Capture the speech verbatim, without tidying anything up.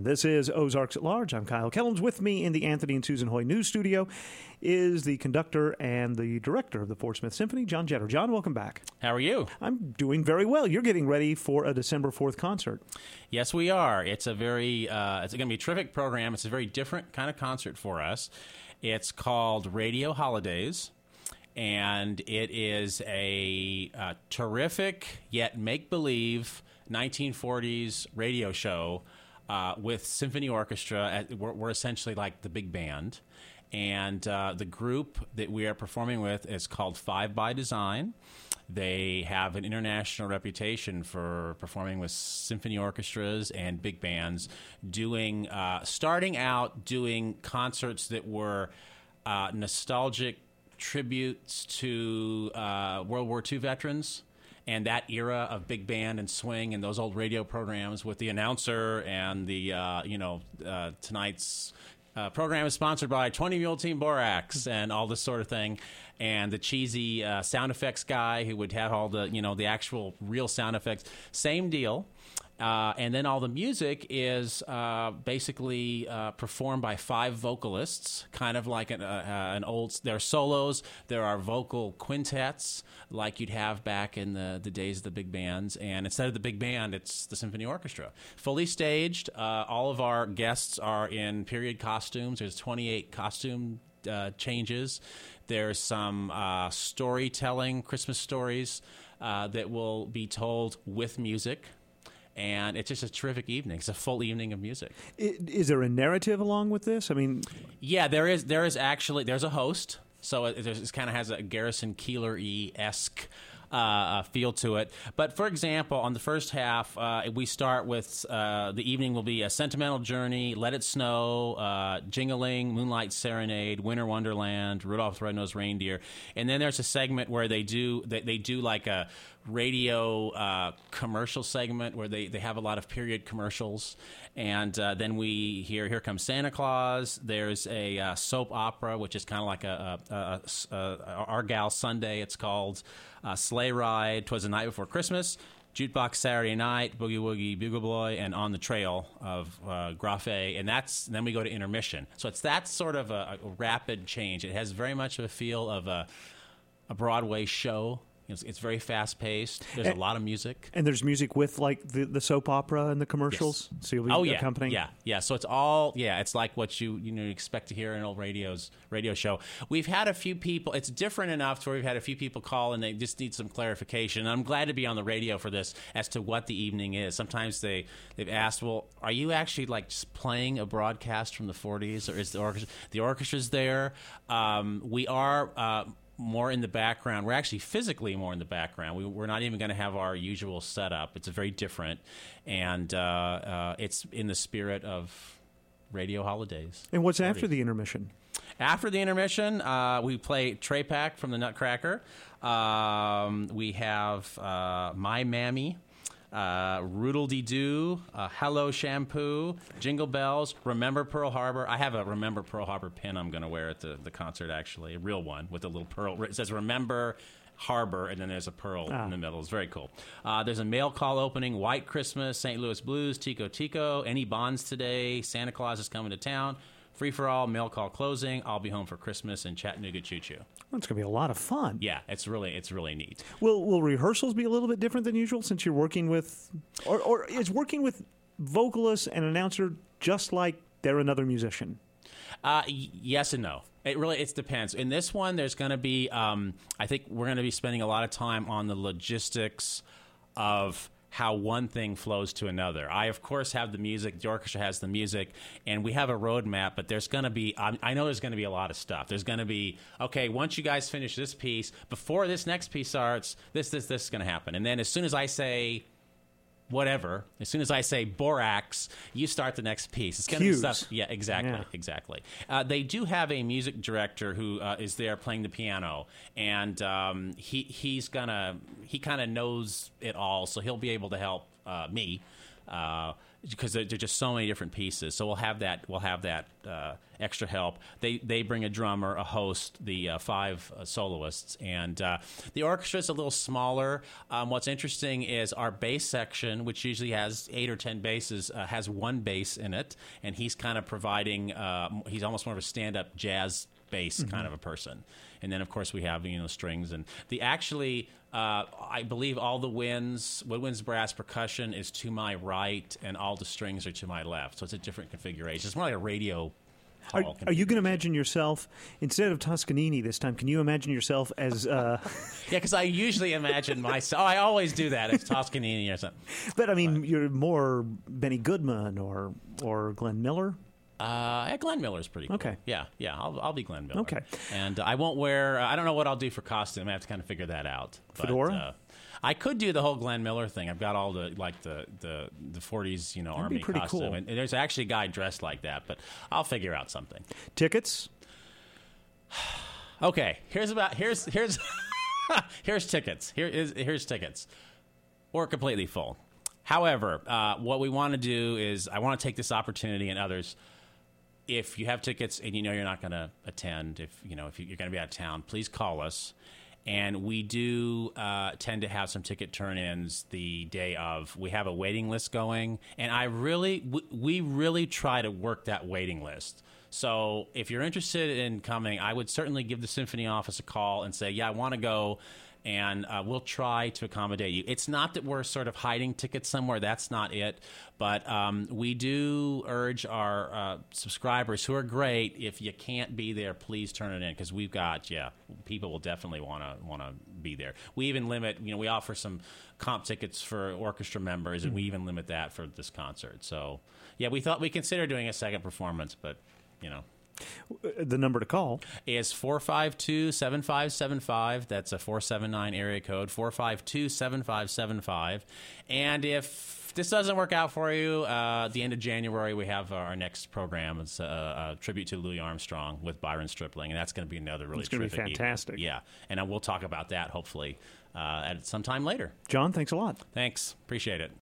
This is Ozarks at Large. I'm Kyle Kellums. With me in the Anthony and Susan Hoy News Studio is the conductor and the director of the Fort Smith Symphony, John Jetter. John, welcome back. How are you? I'm doing very well. You're getting ready for a December fourth concert. Yes, we are. It's a very, uh, it's going to be a terrific program. It's a very different kind of concert for us. It's called Radio Holidays, and it is a, a terrific yet make-believe nineteen forties radio show uh, with symphony orchestra. We're, we're essentially like the big band. And uh, the group that we are performing with is called Five by Design. They have an international reputation for performing with symphony orchestras and big bands, doing uh, starting out doing concerts that were uh, nostalgic tributes to uh, World War Two veterans and that era of big band and swing and those old radio programs with the announcer and the, uh, you know, uh, tonight's Uh, program is sponsored by twenty Mule Team Borax and all this sort of thing, and the cheesy uh, sound effects guy who would have all the, you know, the actual real sound effects. Same deal. Uh, and then all the music is uh, basically uh, performed by five vocalists, kind of like an, uh, an old. There are solos. There are vocal quintets, like you'd have back in the, the days of the big bands. And instead of the big band, it's the symphony orchestra, fully staged. Uh, all of our guests are in period costumes. There's twenty-eight costume uh, changes. There's some uh, storytelling, Christmas stories uh, that will be told with music. And it's just a terrific evening. It's a full evening of music. Is there a narrative along with this? I mean, yeah, there is. There is actually there's a host, so it, it kind of has a Garrison Keillor-y esque uh, feel to it. But for example, on the first half, uh, we start with uh, the evening will be a Sentimental Journey, Let It Snow, uh, Jingling, Moonlight Serenade, Winter Wonderland, Rudolph the Red-Nosed Reindeer, and then there's a segment where they do they, they do like a radio uh, commercial segment where they, they have a lot of period commercials, and uh, then we hear Here Comes Santa Claus. There's a uh, soap opera, which is kind of like a, a, a, a, a Argyle Sunday. It's called uh, Sleigh Ride, 'Twas the Night Before Christmas, Jukebox Saturday Night, Boogie Woogie Bugle Boy, and On the Trail of uh, Graffe, and that's then we go to intermission. So it's that sort of a, a rapid change. It has very much of a feel of a, a Broadway show. It's, it's very fast-paced. There's and, a lot of music. And there's music with, like, the, the soap opera and the commercials? Yes. So you'll be oh, yeah. accompanying? Yeah, yeah. So it's all, yeah, it's like what you you know expect to hear in an old radio's, radio show. We've had a few people, it's different enough to where we've had a few people call and they just need some clarification. And I'm glad to be on the radio for this as to what the evening is. Sometimes they, they've asked, well, are you actually, like, just playing a broadcast from the forties, or is the orchestra, the orchestra's there? Um, we are... Uh, more in the background. We're actually physically more in the background. We, we're not even going to have our usual setup. It's a very different, and uh, uh, it's in the spirit of Radio Holidays. And what's party. After the intermission? After the intermission, uh, we play Trepak from the Nutcracker. Um, we have uh, My Mammy, Uh, Roodle-Dee-Doo, uh, Hello Shampoo, Jingle Bells, Remember Pearl Harbor. I have a Remember Pearl Harbor pin I'm going to wear at the, the concert, actually, a real one with a little pearl. It says Remember Harbor, and then there's a pearl ah. in the middle. It's very cool. Uh, there's a mail call opening, White Christmas, Saint Louis Blues, Tico Tico, Any Bonds Today, Santa Claus is Coming to Town, Free for All, Mail Call Closing, I'll Be Home for Christmas, and Chattanooga Choo Choo. Well, it's going to be a lot of fun. Yeah, it's really it's really neat. Will will rehearsals be a little bit different than usual since you're working with, or, or is working with vocalists and announcer just like they're another musician? Uh, y- yes and no. It really it depends. In this one, there's going to be, um, I think we're going to be spending a lot of time on the logistics of how one thing flows to another. I, of course, have the music. The orchestra has the music, and we have a roadmap, but there's going to be, I, I know there's going to be a lot of stuff. There's going to be, okay, once you guys finish this piece, before this next piece starts, this, this, this is going to happen. And then as soon as I say whatever, as soon as I say borax, you start the next piece. It's going to be stuff. Yeah, exactly, yeah. exactly. Uh, they do have a music director who uh, is there playing the piano, and um, he he's gonna he kind of knows it all, so he'll be able to help uh, me. Uh, because there, there are just so many different pieces. So we'll have that. We'll have that uh, extra help. They they bring a drummer, a host, the uh, five uh, soloists, and uh, the orchestra is a little smaller. Um, what's interesting is our bass section, which usually has eight or ten basses, uh, has one bass in it, and he's kind of providing. Uh, he's almost more of a stand-up jazz bass mm-hmm. kind of a person. And then, of course, we have, you know, strings. And the actually, uh, I believe all the winds, woodwinds brass percussion is to my right, and all the strings are to my left. So it's a different configuration. It's more like a radio Are, hall are you going to imagine yourself, instead of Toscanini this time, can you imagine yourself as... Uh... yeah, because I usually imagine myself, oh, I always do that, as Toscanini or something. But, I mean, but, you're more Benny Goodman or or Glenn Miller? Uh, yeah, Glenn Miller's pretty cool. Okay. Yeah, yeah, I'll, I'll be Glenn Miller. Okay. And uh, I won't wear, uh, I don't know what I'll do for costume. I have to kind of figure that out. Fedora? But, uh, I could do the whole Glenn Miller thing. I've got all the, like, the, the, the forties, you know, That'd Army be pretty costume. cool. And there's actually a guy dressed like that, but I'll figure out something. Tickets? Okay, here's about, here's, here's, here's tickets. Here is, here's tickets. We're completely full. However, uh, what we want to do is, I want to take this opportunity and others. If you have tickets and you know you're not going to attend, if you know if you're going to be out of town, please call us. And we do uh, tend to have some ticket turn-ins the day of. We have a waiting list going, and I really, w- we really try to work that waiting list. So if you're interested in coming, I would certainly give the Symphony office a call and say, yeah, I want to go. And uh, we'll try to accommodate you. It's not that we're sort of hiding tickets somewhere. That's not it. But um, we do urge our uh, subscribers, who are great, if you can't be there, please turn it in, because we've got, yeah, people will definitely want to want to be there. We even limit, you know, we offer some comp tickets for orchestra members, and mm-hmm. we even limit that for this concert. So, yeah, we thought we considered doing a second performance, but, you know. The number to call is four five two, seven five seven five. That's a four seven nine area code, four five two, seven five seven five. And if this doesn't work out for you, uh, at the end of January, we have our next program. It's a, a tribute to Louis Armstrong with Byron Stripling, and that's going to be another really it's terrific It's going to be fantastic. Evening. Yeah, and uh, we'll talk about that, hopefully, uh, at some time later. John, thanks a lot. Thanks. Appreciate it.